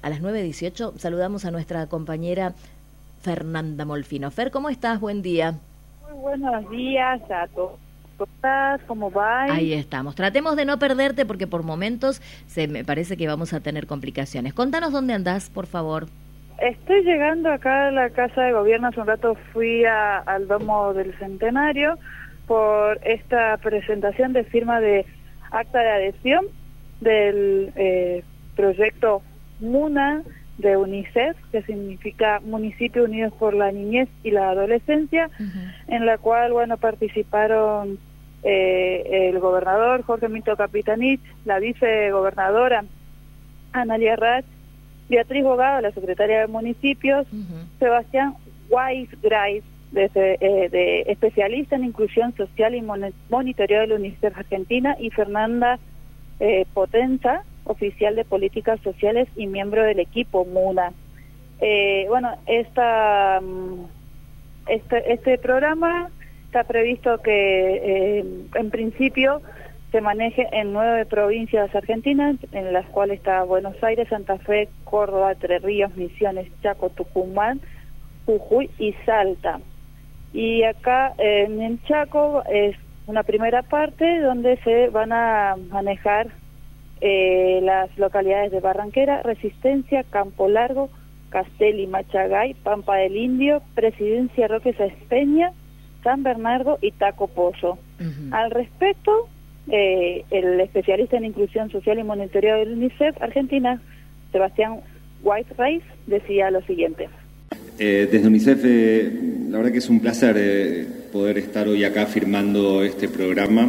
A las 9:18 saludamos a nuestra compañera Fernanda Molfino. Fer, ¿cómo estás? Buen día. Muy buenos días a todos. ¿Cómo va? Ahí estamos. Tratemos de no perderte porque por momentos me parece que vamos a tener complicaciones. Contanos dónde andás, por favor. Estoy llegando acá a la Casa de Gobierno. Hace un rato fui al Domo del Centenario por esta presentación de firma de acta de adhesión del proyecto MUNA de UNICEF, que significa Municipios Unidos por la Niñez y la Adolescencia, en la cual, participaron el gobernador Jorge Milton Capitanich, la vicegobernadora Analia Rach, Beatriz Bogado, la secretaria de Municipios, Sebastián Weisgreis, de especialista en inclusión social y monitoreo de la UNICEF Argentina, y Fernanda Potenza, oficial de políticas sociales y miembro del equipo MUNA. Este programa está previsto que en principio se maneje en 9 provincias argentinas, en las cuales está Buenos Aires, Santa Fe, Córdoba, Entre Ríos, Misiones, Chaco, Tucumán, Jujuy y Salta. Y acá en el Chaco es una primera parte donde se van a manejar las localidades de Barranquera, Resistencia, Campo Largo, Castelli, Machagay, Pampa del Indio, Presidencia, Roque Sáenz Peña, San Bernardo y Taco Pozo. Al respecto, el especialista en inclusión social y monitoreo del UNICEF Argentina, Sebastián Weisgreis, decía lo siguiente. Desde UNICEF, la verdad que es un placer poder estar hoy acá firmando este programa.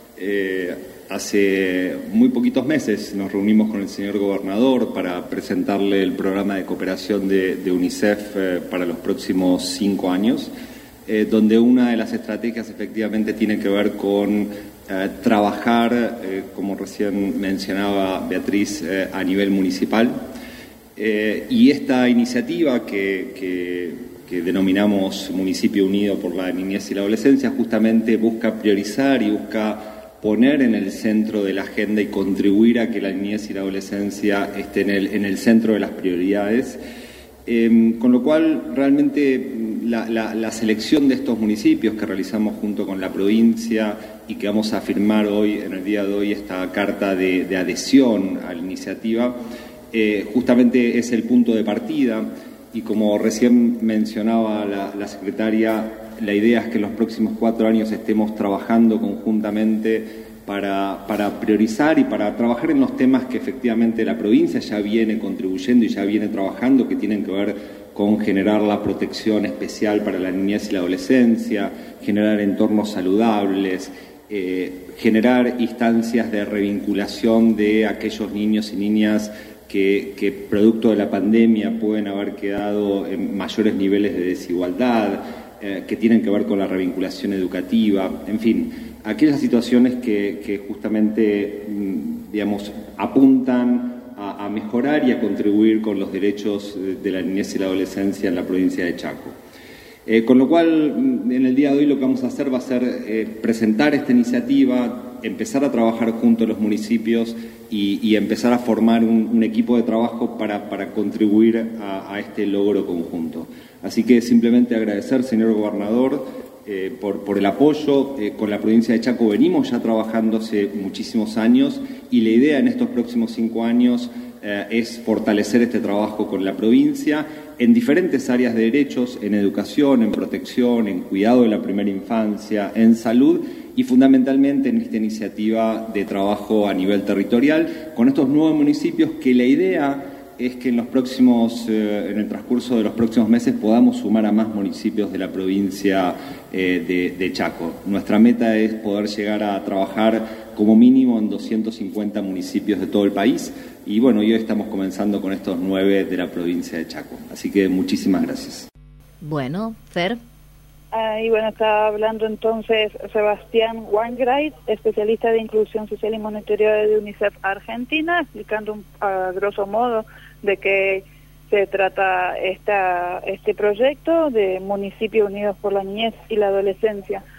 Hace muy poquitos meses nos reunimos con el señor gobernador para presentarle el programa de cooperación de UNICEF para los próximos 5 años, donde una de las estrategias efectivamente tiene que ver con trabajar, como recién mencionaba Beatriz, a nivel municipal. Y esta iniciativa que denominamos Municipio Unido por la Niñez y la Adolescencia justamente busca priorizar y busca poner en el centro de la agenda y contribuir a que la niñez y la adolescencia esté en el centro de las prioridades. Con lo cual, realmente, la selección de estos municipios que realizamos junto con la provincia y que vamos a firmar hoy, en el día de hoy, esta carta de adhesión a la iniciativa, justamente es el punto de partida. Y como recién mencionaba la secretaria, la idea es que en los próximos 4 años estemos trabajando conjuntamente para priorizar y para trabajar en los temas que efectivamente la provincia ya viene contribuyendo y ya viene trabajando, que tienen que ver con generar la protección especial para la niñez y la adolescencia, generar entornos saludables, generar instancias de revinculación de aquellos niños y niñas que producto de la pandemia pueden haber quedado en mayores niveles de desigualdad, que tienen que ver con la revinculación educativa, en fin, aquellas situaciones que justamente, apuntan a mejorar y a contribuir con los derechos de la niñez y la adolescencia en la provincia de Chaco. Con lo cual, en el día de hoy lo que vamos a hacer va a ser presentar esta iniciativa, empezar a trabajar junto a los municipios y empezar a formar un equipo de trabajo para contribuir a este logro conjunto. Así que simplemente agradecer, señor gobernador, por el apoyo. Con la provincia de Chaco venimos ya trabajando hace muchísimos años y la idea en estos próximos 5 años es fortalecer este trabajo con la provincia en diferentes áreas de derechos, en educación, en protección, en cuidado de la primera infancia, en salud y fundamentalmente en esta iniciativa de trabajo a nivel territorial con estos 9 municipios que la idea es que en el transcurso de los próximos meses podamos sumar a más municipios de la provincia de Chaco. Nuestra meta es poder llegar a trabajar como mínimo en 250 municipios de todo el país y hoy estamos comenzando con estos 9 de la provincia de Chaco. Así que muchísimas gracias. Bueno, Fer. Está hablando entonces Sebastián Weisgreis, especialista de inclusión social y monitoreo de UNICEF Argentina, explicando a grosso modo de qué se trata este proyecto de Municipios Unidos por la Niñez y la Adolescencia.